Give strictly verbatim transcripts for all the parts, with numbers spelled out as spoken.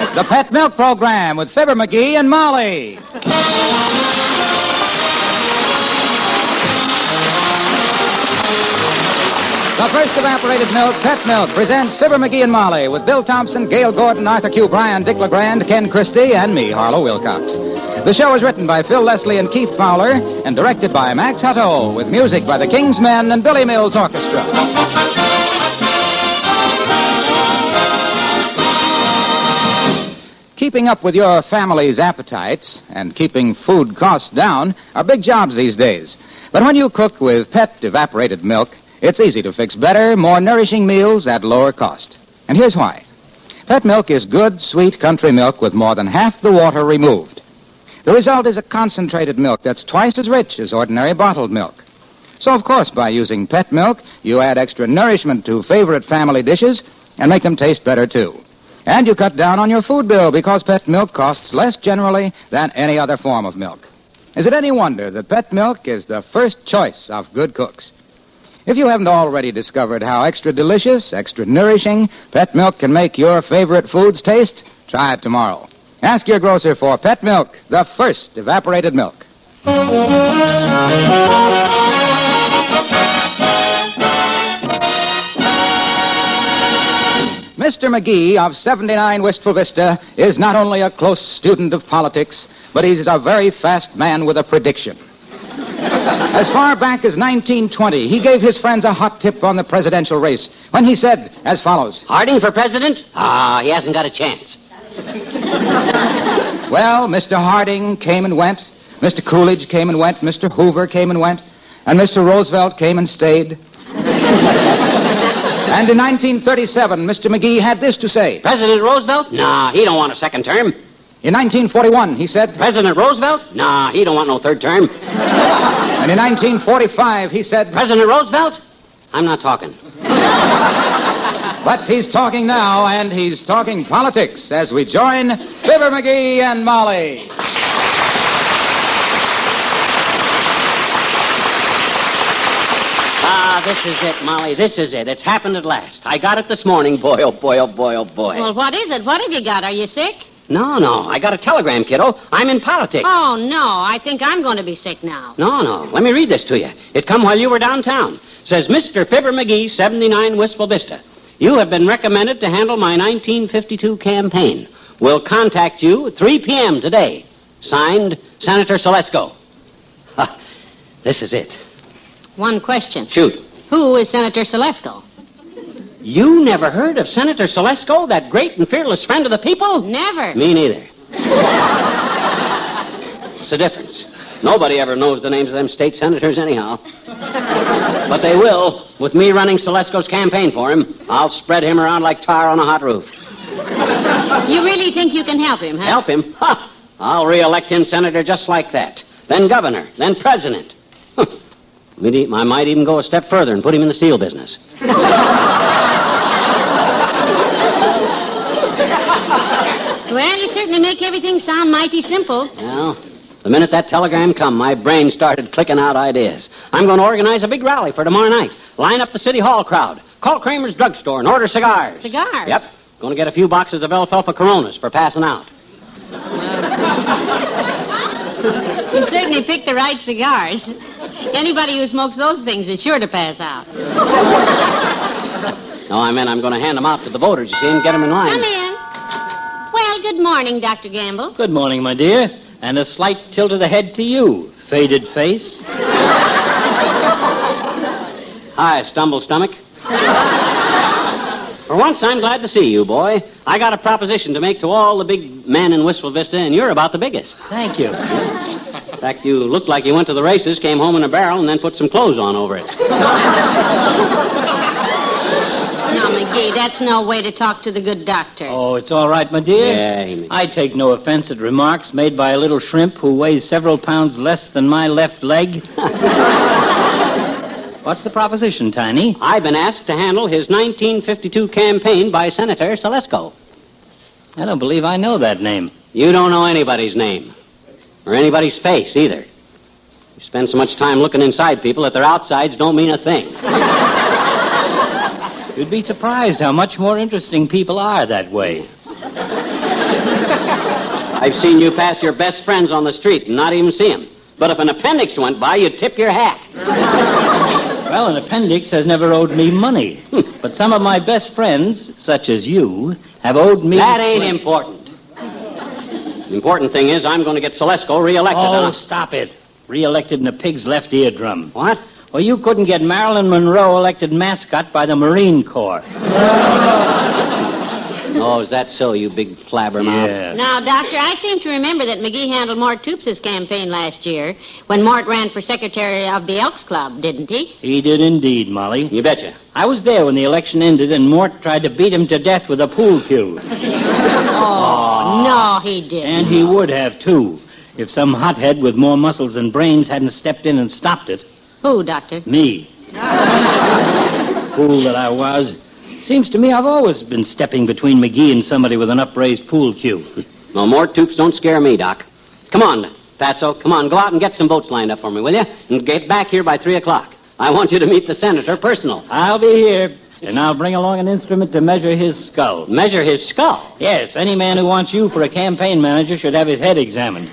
The Pet Milk Program with Fibber McGee and Molly. The first evaporated milk, Pet Milk, presents Fibber McGee and Molly with Bill Thompson, Gail Gordon, Arthur Q. Bryan, Dick LeGrand, Ken Christie, and me, Harlow Wilcox. The show is written by Phil Leslie and Keith Fowler and directed by Max Hutto with music by the King's Men and Billy Mills Orchestra. Keeping up with your family's appetites and keeping food costs down are big jobs these days. But when you cook with Pet evaporated milk, it's easy to fix better, more nourishing meals at lower cost. And here's why. Pet milk is good, sweet country milk with more than half the water removed. The result is a concentrated milk that's twice as rich as ordinary bottled milk. So, of course, by using Pet milk, you add extra nourishment to favorite family dishes and make them taste better, too. And you cut down on your food bill because Pet milk costs less generally than any other form of milk. Is it any wonder that Pet milk is the first choice of good cooks? If you haven't already discovered how extra delicious, extra nourishing Pet milk can make your favorite foods taste, try it tomorrow. Ask your grocer for Pet milk, the first evaporated milk. Mister McGee of seventy-nine Wistful Vista is not only a close student of politics, but he's a very fast man with a prediction. As far back as nineteen twenty, he gave his friends a hot tip on the presidential race when he said as follows. Harding for president? Ah, he hasn't got a chance. Well, Mister Harding came and went. Mister Coolidge came and went. Mister Hoover came and went. And Mister Roosevelt came and stayed. And in nineteen thirty-seven, Mister McGee had this to say. President Roosevelt? Nah, he don't want a second term. In nineteen forty-one, he said. President Roosevelt? Nah, he don't want no third term. And in nineteen forty-five, he said. President Roosevelt? I'm not talking. But he's talking now, and he's talking politics as we join Fibber McGee and Molly. Ah, this is it, Molly. This is it. It's happened at last. I got it this morning. Boy, oh, boy, oh, boy, oh, boy. Well, what is it? What have you got? Are you sick? No, no. I got a telegram, kiddo. I'm in politics. Oh, no. I think I'm going to be sick now. No, no. Let me read this to you. It come while you were downtown. Says, Mister Fibber McGee, seventy-nine Wistful Vista. You have been recommended to handle my nineteen fifty-two campaign. We'll contact you at three p.m. today. Signed, Senator Selesko. Ha, this is it. One question. Shoot. Who is Senator Selesko? You never heard of Senator Selesko, that great and fearless friend of the people? Never. Me neither. What's the difference? Nobody ever knows the names of them state senators anyhow. But they will, with me running Selesko's campaign for him. I'll spread him around like tar on a hot roof. You really think you can help him, huh? Help him? Ha! I'll re-elect him senator just like that. Then governor. Then president. I might even go a step further and put him in the steel business. Well, you certainly make everything sound mighty simple. Well, the minute that telegram come, my brain started clicking out ideas. I'm going to organize a big rally for tomorrow night. Line up the City Hall crowd. Call Kramer's drugstore and order cigars. Cigars? Yep. Going to get a few boxes of alfalfa Coronas for passing out. You certainly picked the right cigars. Anybody who smokes those things is sure to pass out. No, I meant I'm going to hand them out to the voters, you see, and get them in line. Come in. Well, good morning, Doctor Gamble. Good morning, my dear. And a slight tilt of the head to you, faded face. Hi, stumble stomach. For once, I'm glad to see you, boy. I got a proposition to make to all the big men in Wistful Vista, and you're about the biggest. Thank you. In fact, you looked like you went to the races, came home in a barrel, and then put some clothes on over it. No, McGee, that's no way to talk to the good doctor. Oh, it's all right, my dear. Yeah, he I take no offense at remarks made by a little shrimp who weighs several pounds less than my left leg. What's the proposition, Tiny? I've been asked to handle his nineteen fifty-two campaign by Senator Selesko. I don't believe I know that name. You don't know anybody's name. Or anybody's face, either. You spend so much time looking inside people that their outsides don't mean a thing. You'd be surprised how much more interesting people are that way. I've seen you pass your best friends on the street and not even see them. But if an appendix went by, you'd tip your hat. Well, an appendix has never owed me money. But some of my best friends, such as you, have owed me... That ain't important. The important thing is I'm going to get Selesco reelected. Oh, huh? stop it. Reelected in a pig's left eardrum. What? Well, you couldn't get Marilyn Monroe elected mascot by the Marine Corps. Oh, is that so, you big flabbermouth? Yeah. Now, Doctor, I seem to remember that McGee handled Mort Toops' campaign last year when Mort ran for secretary of the Elks Club, didn't he? He did indeed, Molly. You betcha. I was there when the election ended and Mort tried to beat him to death with a pool cue. Oh, no, he didn't. And he would have, too, if some hothead with more muscles than brains hadn't stepped in and stopped it. Who, Doctor? Me. Fool that I was. Seems to me I've always been stepping between McGee and somebody with an upraised pool cue. No more Toops don't scare me, Doc. Come on, Fatso. Come on, go out and get some boats lined up for me, will you? And get back here by three o'clock. I want you to meet the senator personal. I'll be here, and I'll bring along an instrument to measure his skull. Measure his skull? Yes, any man who wants you for a campaign manager should have his head examined.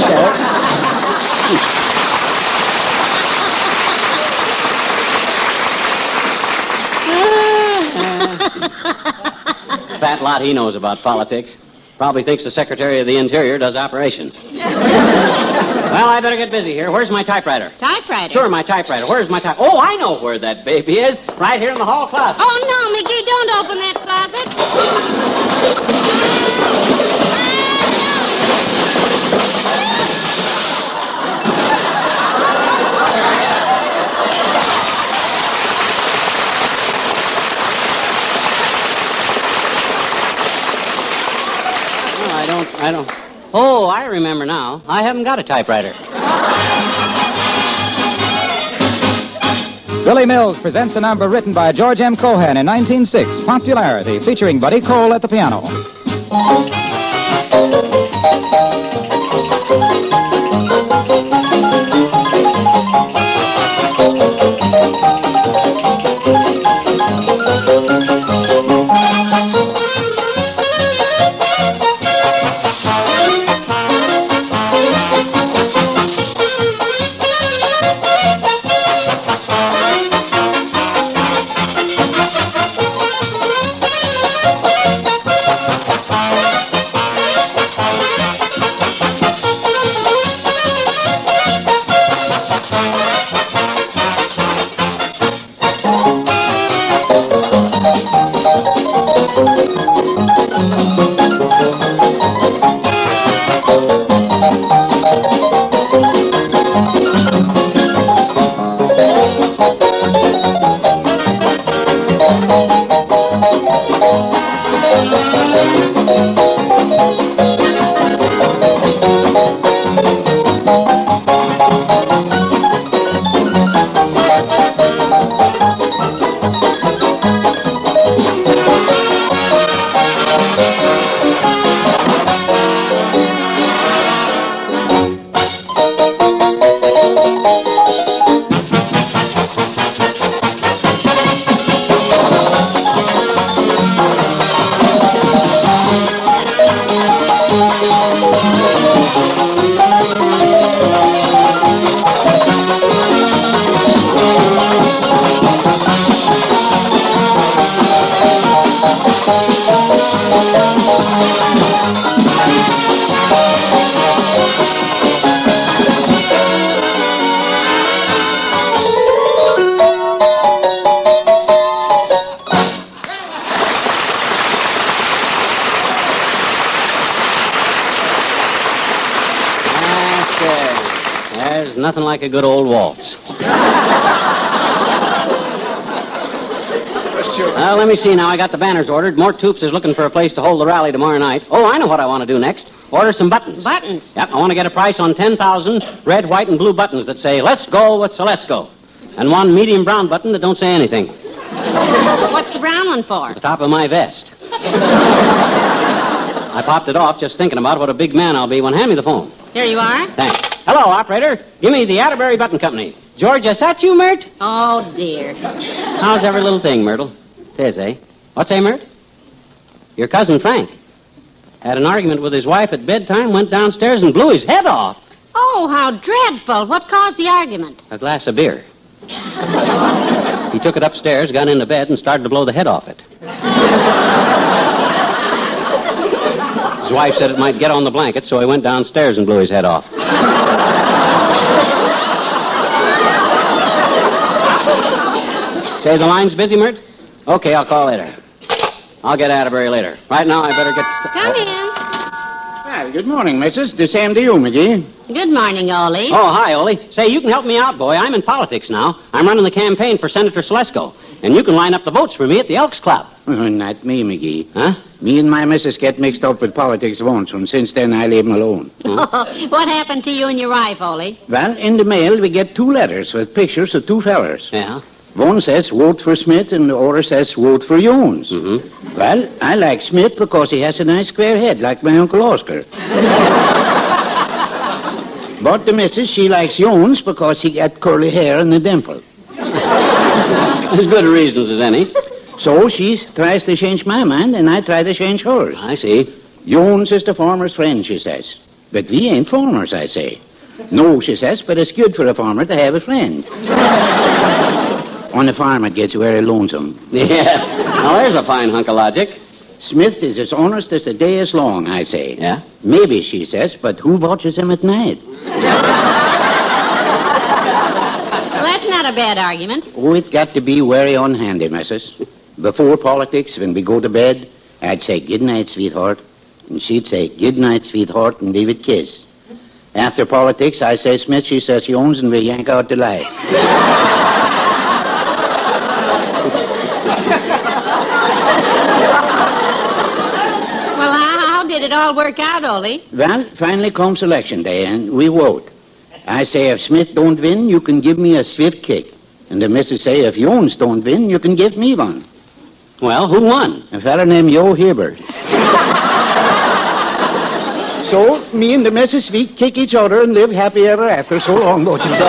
Fat lot he knows about politics. Probably thinks the Secretary of the Interior does operations. Well, I better get busy here. Where's my typewriter? Typewriter? Sure, my typewriter. Where's my typewriter? Oh, I know where that baby is. Right here in the hall closet. Oh, no, McGee, don't open that closet. I don't, I don't. Oh, I remember now. I haven't got a typewriter. Billy Mills presents a number written by George M. Cohan in nineteen oh six, Popularity, featuring Buddy Cole at the piano. There's nothing like a good old waltz. Well, let me see now. I got the banners ordered. Mort Toops is looking for a place to hold the rally tomorrow night. Oh, I know what I want to do next. Order some buttons. Buttons? Yep, I want to get a price on ten thousand red, white, and blue buttons that say, "Let's go with Selesco." And one medium brown button that don't say anything. What's the brown one for? The top of my vest. I popped it off just thinking about what a big man I'll be when... Hand me the phone. Here you are. Thanks. Hello, operator. Give me the Atterbury Button Company. George, is that you, Mert? Oh, dear. How's every little thing, Myrtle? Tis, eh? What's, eh, Mert? Your cousin Frank. Had an argument with his wife at bedtime, went downstairs and blew his head off. Oh, how dreadful. What caused the argument? A glass of beer. He took it upstairs, got into bed, and started to blow the head off it. His wife said it might get on the blanket, so he went downstairs and blew his head off. Say, the line's busy, Mert? Okay, I'll call later. I'll get Atterbury later. Right now, I better get... Come in. Well, good morning, missus. The same to you, McGee. Good morning, Ole. Oh, hi, Ole. Say, you can help me out, boy. I'm in politics now. I'm running the campaign for Senator Selesco. And you can line up the votes for me at the Elks Club. Oh, not me, McGee. Huh? Me and my missus get mixed up with politics once, and since then I leave 'em alone. Oh, what happened to you and your wife, Ole? Well, in the mail, we get two letters with pictures of two fellers. Yeah? One says vote for Smith, and the other says vote for Jones. Mm-hmm. Well, I like Smith because he has a nice square head, like my Uncle Oscar. But the missus, she likes Jones because he got curly hair and a dimple. As good reasons as any. So she tries to change my mind, and I try to change hers. I see. Jones is the farmer's friend, she says. But we ain't farmers, I say. No, she says, but it's good for a farmer to have a friend. On the farm, it gets very lonesome. Yeah. Now, there's a fine hunk of logic. Smith is as honest as the day is long, I say. Yeah? Maybe, she says, but who watches him at night? Well, that's not a bad argument. Oh, it's got to be very unhandy, missus. Before politics, when we go to bed, I'd say, good night, sweetheart. And she'd say, good night, sweetheart, and we would kiss. After politics, I say Smith, she says Jones, and we yank out the light. Well, how, how did it all work out, Ole? Well, finally comes election day, and we vote. I say, if Smith don't win, you can give me a swift kick. And the missus say, if Jones don't win, you can give me one. Well, who won? A fella named Joe Hibbert. So, me and the missus, we kick each other and live happy ever after. So long, don't you know?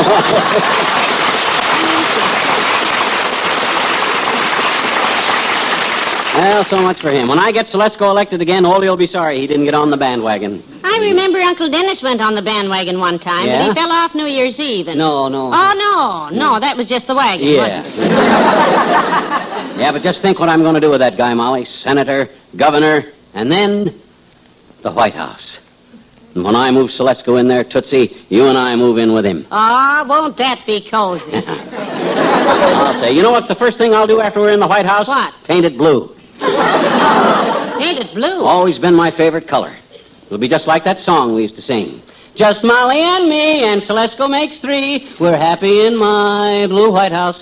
Well, so much for him. When I get Selesco elected again, Ole will be sorry he didn't get on the bandwagon. I remember Uncle Dennis went on the bandwagon one time, Yeah? but he fell off New Year's Eve. And... No, no. Oh, no. No, that was just the wagon, Yeah. wasn't it? Yeah, but just think what I'm going to do with that guy, Molly. Senator, governor, and then the White House. And when I move Selesco in there, Tootsie, you and I move in with him. Oh, won't that be cozy? I'll say, you know what's the first thing I'll do after we're in the White House? What? Paint it blue. Paint it blue. Always been my favorite color. It'll be just like that song we used to sing. Just Molly and me, and Selesco makes three. We're happy in my blue White House.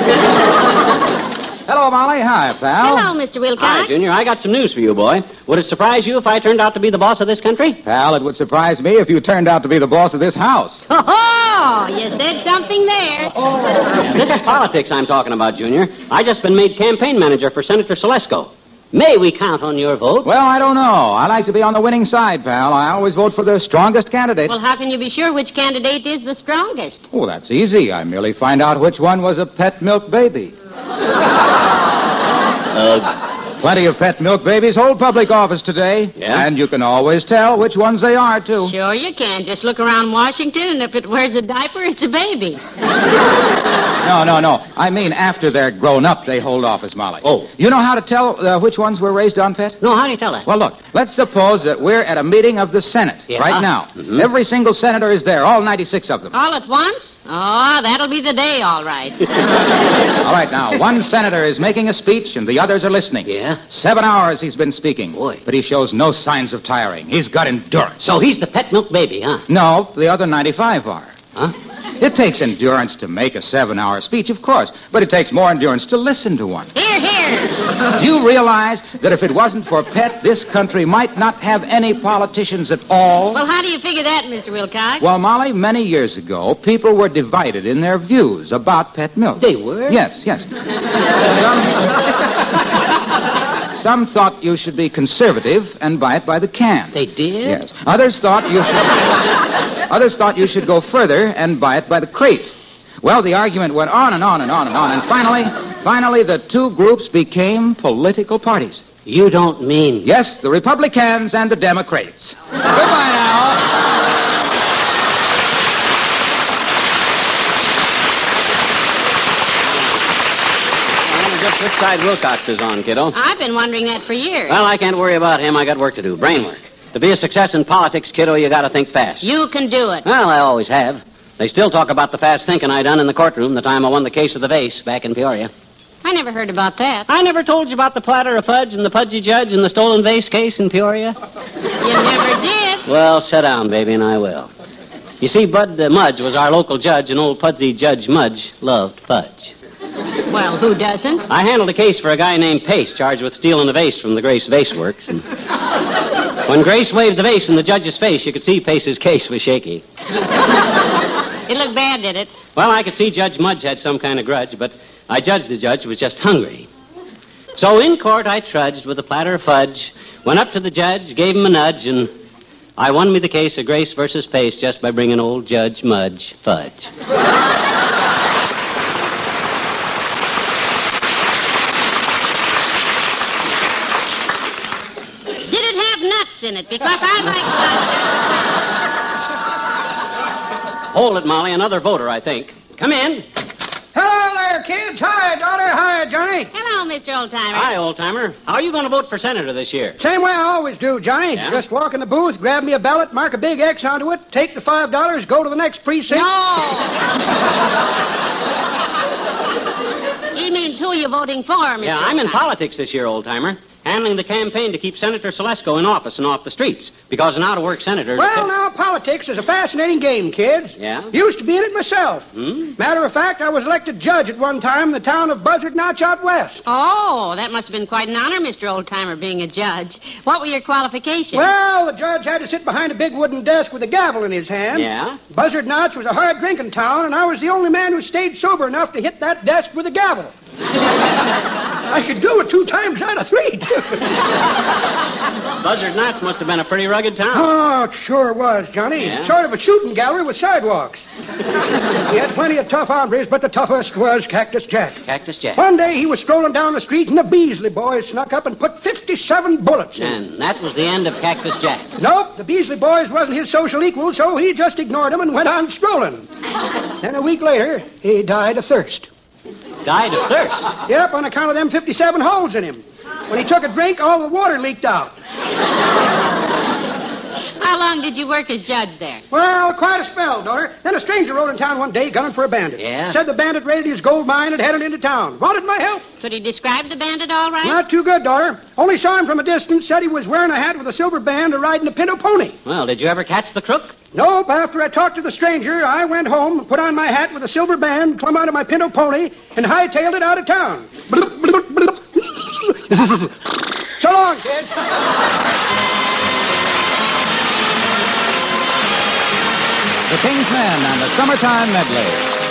Hello, Molly. Hi, pal. Hello, Mister Wilcox. Hi, Junior. I got some news for you, boy. Would it surprise you if I turned out to be the boss of this country? Pal, it would surprise me if you turned out to be the boss of this house. Oh, you said something there. Yeah, this is politics I'm talking about, Junior. I just been made campaign manager for Senator Selesco. May we count on your vote? Well, I don't know. I like to be on the winning side, pal. I always vote for the strongest candidate. Well, how can you be sure which candidate is the strongest? Oh, that's easy. I merely find out which one was a pet milk baby. Uh, Plenty of pet milk babies hold public office today. Yeah? And you can always tell which ones they are, too. Sure you can. Just look around Washington, and if it wears a diaper, it's a baby. No, no, no. I mean, after they're grown up, they hold office, Molly. Oh. You know how to tell uh, which ones were raised on, Pet? no, how do you tell that? Well, look, let's suppose that we're at a meeting of the Senate Yeah. right now. Mhm. Every single senator is there, all ninety-six of them. All at once? Oh, that'll be the day, all right. All right, now, one senator is making a speech and the others are listening. Yeah? Seven hours he's been speaking. Boy. But he shows no signs of tiring. He's got endurance. So he's the pet milk baby, huh? No, the other ninety-five are. Huh? It takes endurance to make a seven-hour speech, of course, but it takes more endurance to listen to one. Here, here. Do you realize that if it wasn't for Pet, this country might not have any politicians at all? Well, how do you figure that, Mister Wilcox? Well, Molly, many years ago, people were divided in their views about pet milk. They were? Yes, yes. Some, some thought you should be conservative and buy it by the can. They did? Yes. Others thought you should, others thought you should go further and buy it by the crate. Well, the argument went on and on and on and on, and finally, finally, the two groups became political parties. You don't mean... Yes, the Republicans and the Democrats. Goodbye now. Just which side Wilcox is on, kiddo. I've been wondering that for years. Well, I can't worry about him. I got work to do. Brain work. To be a success in politics, kiddo, you gotta think fast. You can do it. Well, I always have. They still talk about the fast thinking I done in the courtroom the time I won the case of the vase back in Peoria. I never heard about that. I never told you about the platter of fudge and the pudgy judge and the stolen vase case in Peoria? You never did. Well, sit down, baby, and I will. You see, Bud uh, Mudge was our local judge, and old pudgy Judge Mudge loved fudge. Well, who doesn't? I handled a case for a guy named Pace, charged with stealing a vase from the Grace Vase Works. And when Grace waved the vase in the judge's face, you could see Pace's case was shaky. It looked bad, did it? Well, I could see Judge Mudge had some kind of grudge, but I judged the judge was just hungry. So in court, I trudged with a platter of fudge, went up to the judge, gave him a nudge, and I won me the case of Grace versus Pace just by bringing old Judge Mudge fudge. In it because I like Hold it, Molly. Another voter, I think. Come in. Hello there, kids. Hi, daughter. Hi, Johnny. Hello, Mister Oldtimer. Hi, old-timer. How are you going to vote for senator this year? Same way I always do, Johnny. Yeah? Just walk in the booth, grab me a ballot, mark a big X onto it, take the five dollars, go to the next precinct. No. He means who you're voting for, Mister Yeah, I'm in Oldtimer. politics this year, old-timer. Handling the campaign to keep Senator Selesco in office and off the streets. Because an out-of-work senator... Well, now, politics is a fascinating game, kids. Yeah? Used to be in it myself. Hmm? Matter of fact, I was elected judge at one time in the town of Buzzard Notch out west. Oh, that must have been quite an honor, Mister Oldtimer, being a judge. What were your qualifications? Well, the judge had to sit behind a big wooden desk with a gavel in his hand. Yeah? Buzzard Notch was a hard-drinking town, and I was the only man who stayed sober enough to hit that desk with a gavel. I could do it two times out of three. Buzzard Notch must have been a pretty rugged town. Oh, it sure was, Johnny. Yeah? Sort of a shooting gallery with sidewalks. We had plenty of tough hombres, but the toughest was Cactus Jack. Cactus Jack. One day he was strolling down the street, and the Beasley boys snuck up and put fifty-seven bullets in him. And that was the end of Cactus Jack. Nope, the Beasley boys wasn't his social equal, so he just ignored them and went on strolling. Then a week later, he died of thirst. Died of thirst. Yep, on account of them fifty-seven holes in him. When he took a drink, all the water leaked out. How long did you work as judge there? Well, quite a spell, daughter. Then a stranger rode in town one day gunning for a bandit. Yeah? Said the bandit raided his gold mine and headed into town. Wanted my help. Could he describe the bandit all right? Not too good, daughter. Only saw him from a distance. Said he was wearing a hat with a silver band and riding a pinto pony. Well, did you ever catch the crook? Nope. After I talked to the stranger, I went home, put on my hat with a silver band, climbed out of my pinto pony, and hightailed it out of town. Bloop, bloop, bloop. So long, kid. The King's Men and the Summertime Medley.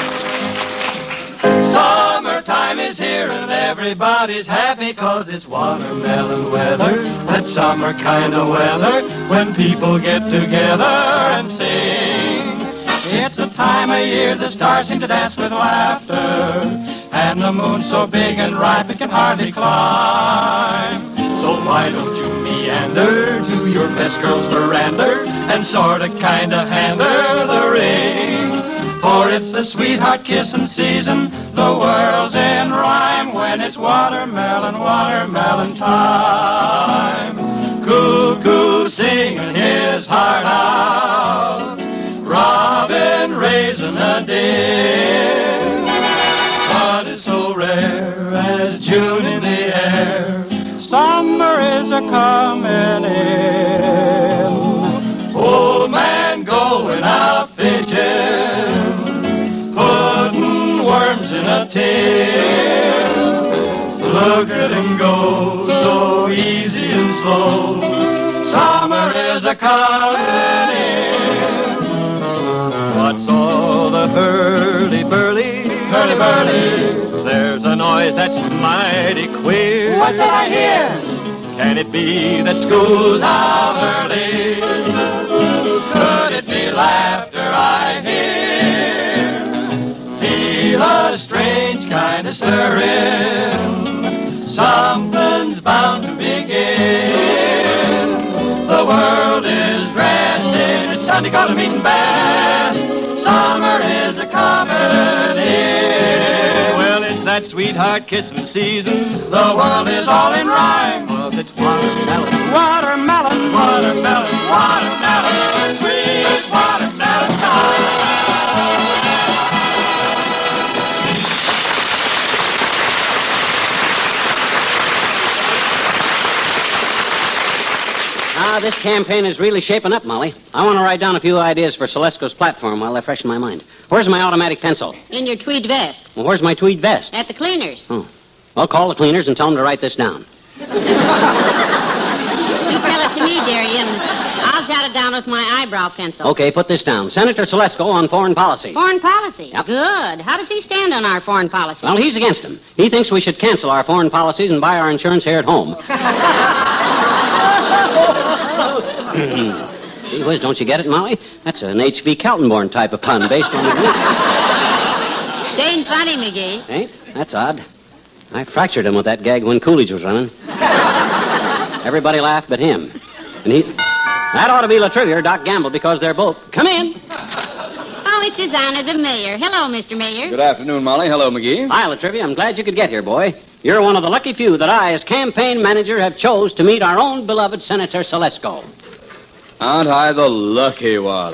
Summertime is here and everybody's happy 'cause it's watermelon weather, that summer kind of weather when people get together and sing. It's a time of year the stars seem to dance with laughter, and the moon so big and ripe it can hardly climb. So why don't you meander to your best girl's veranda and sorta kinda hand her the ring? For it's the sweetheart kissing season, the world's in rhyme when it's watermelon, watermelon time. Cuckoo singing his heart out, robin raising a din. What is so rare as June in the air? Summer is a comin' in. Old man going out fishing, putting worms in a tin. Look at him go, so easy and slow. Summer is a comin' in. What's all the hurly-burly, hurly-burly? There's a noise that's mighty queer. What's that I hear? Can it be that school's out early? Could it be laughter I hear? Feel a strange kind of stirring. Something's bound to begin. what you gonna mean best? Summer is a coming in. Well, it's that sweetheart kissing season. The world is all in rhyme. Well, it's watermelon, watermelon, watermelon, watermelon, sweet watermelon time. Ah, this campaign is really shaping up, Molly. I want to write down a few ideas for Celesco's platform while they freshen my mind. Where's my automatic pencil? In your tweed vest. Well, where's my tweed vest? At the cleaners. Oh. I'll call the cleaners and tell them to write this down. You tell it to me, dearie, and I'll jot it down with my eyebrow pencil. Okay, put this down. Senator Celesco on foreign policy. Foreign policy? Yep. Good. How does he stand on our foreign policy? Well, he's against them. He thinks we should cancel our foreign policies and buy our insurance here at home. Gee whiz, don't you get it, Molly? That's an H V Kaltenborn type of pun based on the... Staying funny, McGee. Hey, that's odd. I fractured him with that gag when Coolidge was running. Everybody laughed but him. And he... That ought to be Latrivia or Doc Gamble because they're both... Come in. Oh, it's His Honor the Mayor. Hello, Mister Mayor. Good afternoon, Molly. Hello, McGee. Hi, Latrivia. I'm glad you could get here, boy. You're one of the lucky few that I, as campaign manager, have chose to meet our own beloved Senator Celesco. Aren't I the lucky one?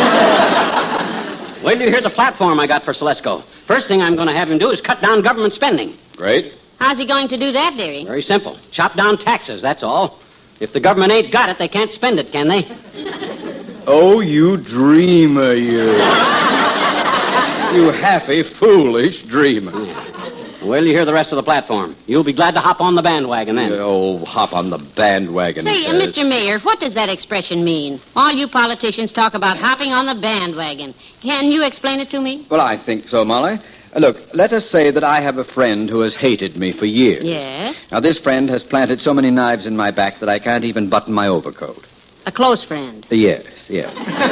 Wait till you hear the platform I got for Celesco. First thing I'm going to have him do is cut down government spending. Great. How's he going to do that, dearie? Very simple. Chop down taxes, that's all. If the government ain't got it, they can't spend it, can they? Oh, you dreamer, you. You happy, foolish dreamer. Yeah. Well, you hear the rest of the platform. You'll be glad to hop on the bandwagon then. Oh, hop on the bandwagon. Say, uh, Mister Mayor, what does that expression mean? All you politicians talk about hopping on the bandwagon. Can you explain it to me? Well, I think so, Molly. Uh, look, let us say that I have a friend who has hated me for years. Yes? Now, this friend has planted so many knives in my back that I can't even button my overcoat. A close friend. Uh, yes, yes.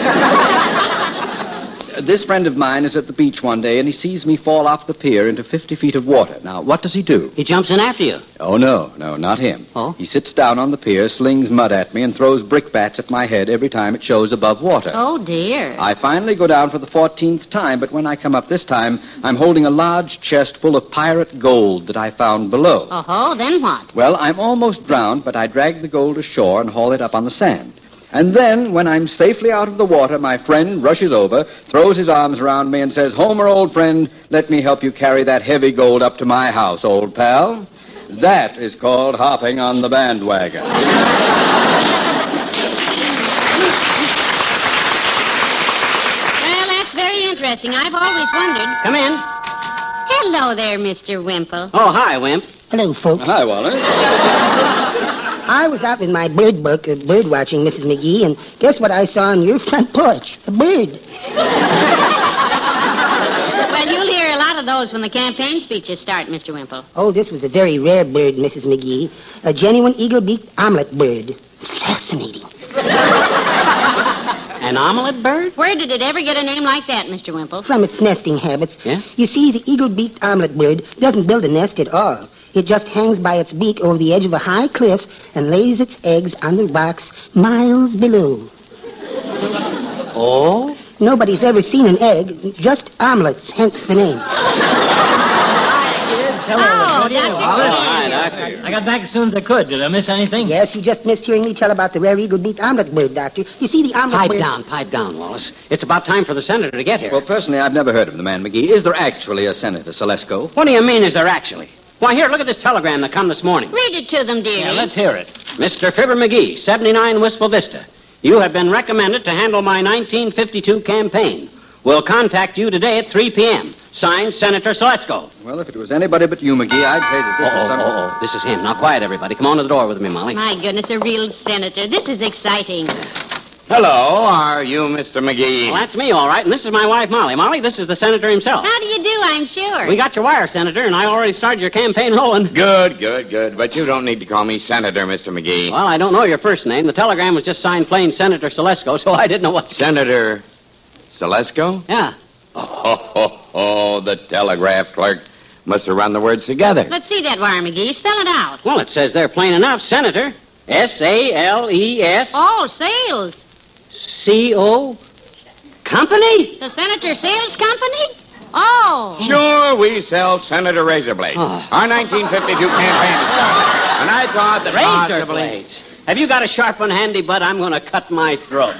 This friend of mine is at the beach one day, and he sees me fall off the pier into fifty feet of water. Now, what does he do? He jumps in after you. Oh, no, no, not him. Oh? He sits down on the pier, slings mud at me, and throws brickbats at my head every time it shows above water. Oh, dear. I finally go down for the fourteenth time, but when I come up this time, I'm holding a large chest full of pirate gold that I found below. Oh-ho, then what? Well, I'm almost drowned, but I drag the gold ashore and haul it up on the sand. And then, when I'm safely out of the water, my friend rushes over, throws his arms around me, and says, "Homer, old friend, let me help you carry that heavy gold up to my house, old pal." That is called hopping on the bandwagon. Well, that's very interesting. I've always wondered. Come in. Hello there, Mister Wimple. Oh, hi, Wimp. Hello, folks. Hi, Wallace. I was out with my bird book, uh, bird watching, Missus McGee, and guess what I saw on your front porch? A bird. Well, you'll hear a lot of those when the campaign speeches start, Mister Wimple. Oh, this was a very rare bird, Missus McGee. A genuine eagle-beaked omelet bird. Fascinating. An omelet bird? Where did it ever get a name like that, Mister Wimple? From its nesting habits. Yeah? You see, the eagle-beaked omelet bird doesn't build a nest at all. It just hangs by its beak over the edge of a high cliff and lays its eggs on the rocks miles below. Oh? Nobody's ever seen an egg, just omelets, hence the name. Hello, Oh, Doctor Doctor Wallace. Hi, Doctor. I got back as soon as I could. Did I miss anything? Yes, you just missed hearing me tell about the rare eagle-beaked omelet bird, Doctor. You see, the omelet Pipe bird... down, pipe down, Wallace. It's about time for the senator to get here. Well, personally, I've never heard of the man, McGee. Is there actually a Senator Celesco? What do you mean, is there actually? Why, here, look at this telegram that come this morning. Read it to them, dearie. Yeah, let's hear it. Mister Fibber McGee, seventy-nine Wistful Vista. You have been recommended to handle my nineteen fifty-two campaign. We'll contact you today at three p.m. Signed, Senator Celesco. Well, if it was anybody but you, McGee, I'd say that this Oh, was oh, some... oh, oh, this is him. Now, quiet, everybody. Come on to the door with me, Molly. My goodness, a real senator. This is exciting. Hello, are you Mister McGee? Well, that's me, all right, and this is my wife, Molly. Molly, this is the senator himself. How do you do, I'm sure? We got your wire, Senator, and I already started your campaign rolling. Good, good, good. But you don't need to call me Senator, Mister McGee. Well, I don't know your first name. The telegram was just signed plain Senator Celesco, so I didn't know what... Senator Celesco? Yeah. Oh, ho, ho, ho, the telegraph clerk must have run the words together. Let's see that wire, McGee. Spell it out. Well, it says there plain enough, Senator. S A L E S. Oh, sales. C O Company? The Senator Sales Company? Oh. Sure, we sell Senator Razor Blades. Oh. Our nineteen fifty-two campaign is coming. And I thought that Razor possibly... blades. Have you got a sharp one handy, bud? I'm going to cut my throat.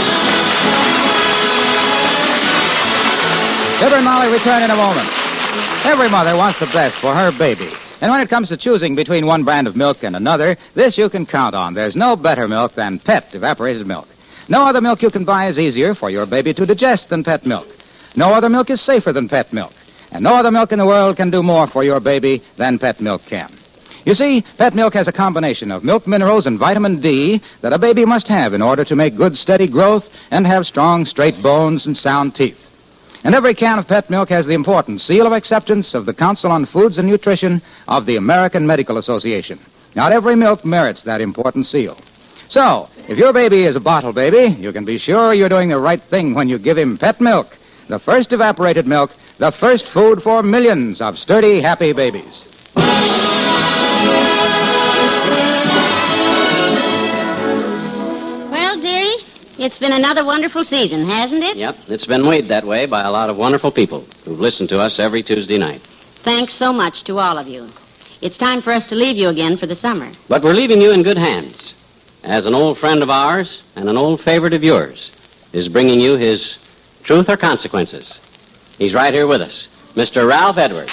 Fibber and Molly return in a moment. Every mother wants the best for her baby. And when it comes to choosing between one brand of milk and another, this you can count on. There's no better milk than Pet evaporated milk. No other milk you can buy is easier for your baby to digest than Pet milk. No other milk is safer than Pet milk. And no other milk in the world can do more for your baby than Pet milk can. You see, Pet milk has a combination of milk minerals and vitamin D that a baby must have in order to make good, steady growth and have strong, straight bones and sound teeth. And every can of Pet milk has the important seal of acceptance of the Council on Foods and Nutrition of the American Medical Association. Not every milk merits that important seal. So, if your baby is a bottle baby, you can be sure you're doing the right thing when you give him Pet milk, the first evaporated milk, the first food for millions of sturdy, happy babies. Well, dearie, it's been another wonderful season, hasn't it? Yep, it's been made that way by a lot of wonderful people who've listened to us every Tuesday night. Thanks so much to all of you. It's time for us to leave you again for the summer. But we're leaving you in good hands, as an old friend of ours and an old favorite of yours is bringing you his Truth or Consequences. He's right here with us, Mister Ralph Edwards.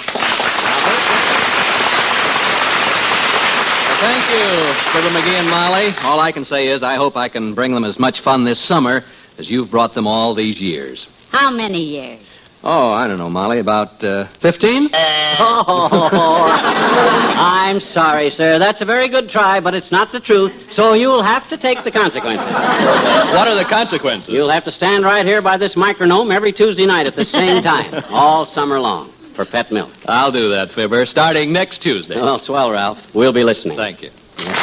Thank you, Fibber McGee and Molly. All I can say is I hope I can bring them as much fun this summer as you've brought them all these years. How many years? Oh, I don't know, Molly, about uh, fifteen? Oh, I'm sorry, sir. That's a very good try, but it's not the truth, so you'll have to take the consequences. What are the consequences? You'll have to stand right here by this micronome every Tuesday night at the same time, all summer long, for Pet milk. I'll do that, Fibber, starting next Tuesday. Well, swell, Ralph. We'll be listening. Thank you.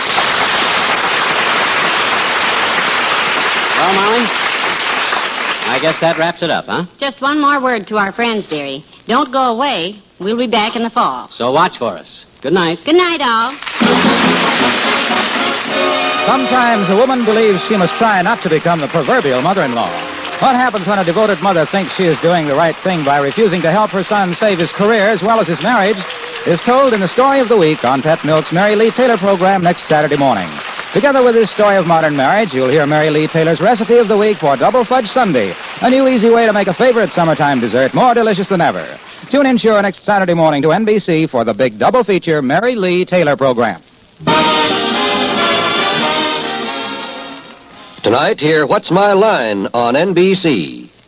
Well, Molly, I guess that wraps it up, huh? Just one more word to our friends, dearie. Don't go away. We'll be back in the fall. So watch for us. Good night. Good night, all. Sometimes a woman believes she must try not to become the proverbial mother-in-law. What happens when a devoted mother thinks she is doing the right thing by refusing to help her son save his career as well as his marriage is told in the Story of the Week on Pet Milk's Mary Lee Taylor program next Saturday morning. Together with this story of modern marriage, you'll hear Mary Lee Taylor's recipe of the week for Double Fudge Sundae, a new easy way to make a favorite summertime dessert more delicious than ever. Tune in sure next Saturday morning to N B C for the big double feature Mary Lee Taylor program. Tonight, hear What's My Line on N B C.